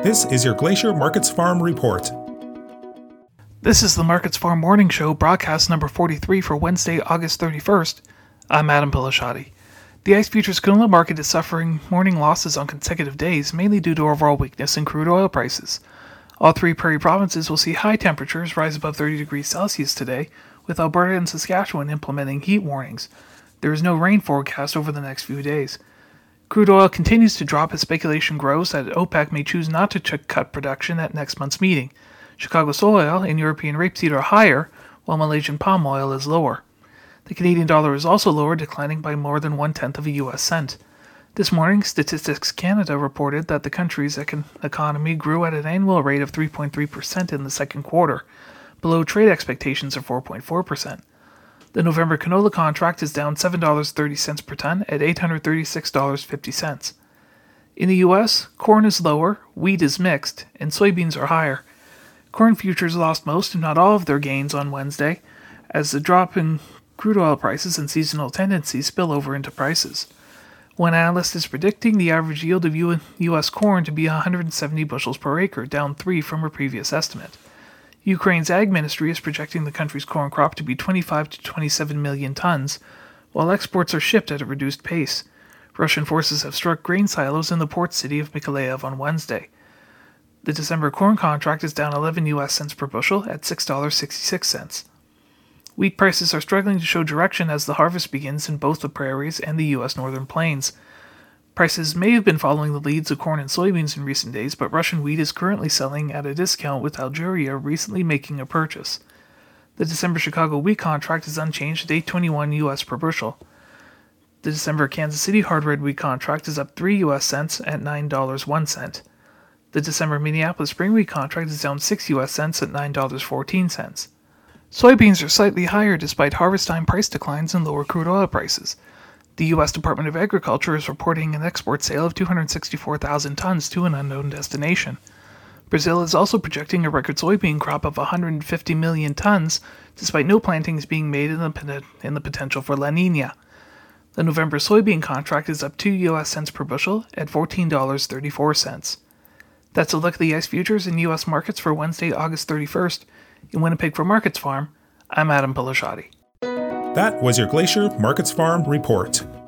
This is your Glacier Markets Farm Report. This is the Markets Farm Morning Show, broadcast number 43 for Wednesday, August 31st. I'm Adam Pilashati. The ICE Futures canola market is suffering morning losses on consecutive days, mainly due to overall weakness in crude oil prices. All three prairie provinces will see high temperatures rise above 30 degrees Celsius today, with Alberta and Saskatchewan implementing heat warnings. There is no rain forecast over the next few days. Crude oil continues to drop as speculation grows that OPEC may choose not to cut production at next month's meeting. Chicago soy oil and European rapeseed are higher, while Malaysian palm oil is lower. The Canadian dollar is also lower, declining by more than 1/10 of a U.S. cent. This morning, Statistics Canada reported that the country's economy grew at an annual rate of 3.3% in the second quarter, below trade expectations of 4.4%. The November canola contract is down $7.30 per ton at $836.50. In the U.S., corn is lower, wheat is mixed, and soybeans are higher. Corn futures lost most, if not all, of their gains on Wednesday, as the drop in crude oil prices and seasonal tendencies spill over into prices. One analyst is predicting the average yield of U.S. corn to be 170 bushels per acre, down 3 from a previous estimate. Ukraine's Ag Ministry is projecting the country's corn crop to be 25 to 27 million tons, while exports are shipped at a reduced pace. Russian forces have struck grain silos in the port city of Mykolaiv on Wednesday. The December corn contract is down 11 U.S. cents per bushel at $6.66. Wheat prices are struggling to show direction as the harvest begins in both the prairies and the U.S. northern plains. Prices may have been following the leads of corn and soybeans in recent days, but Russian wheat is currently selling at a discount, with Algeria recently making a purchase. The December Chicago wheat contract is unchanged at $8.21 U.S. per bushel. The December Kansas City hard red wheat contract is up 3 U.S. cents at $9.01. The December Minneapolis spring wheat contract is down 6 U.S. cents at $9.14. Soybeans are slightly higher despite harvest time price declines and lower crude oil prices. The U.S. Department of Agriculture is reporting an export sale of 264,000 tons to an unknown destination. Brazil is also projecting a record soybean crop of 150 million tons, despite no plantings being made in the potential for La Niña. The November soybean contract is up 2 U.S. cents per bushel at $14.34. That's a look at the ICE futures in U.S. markets for Wednesday, August 31st. In Winnipeg for Markets Farm, I'm Adam Pilashati. That was your Glacier Markets Farm Report.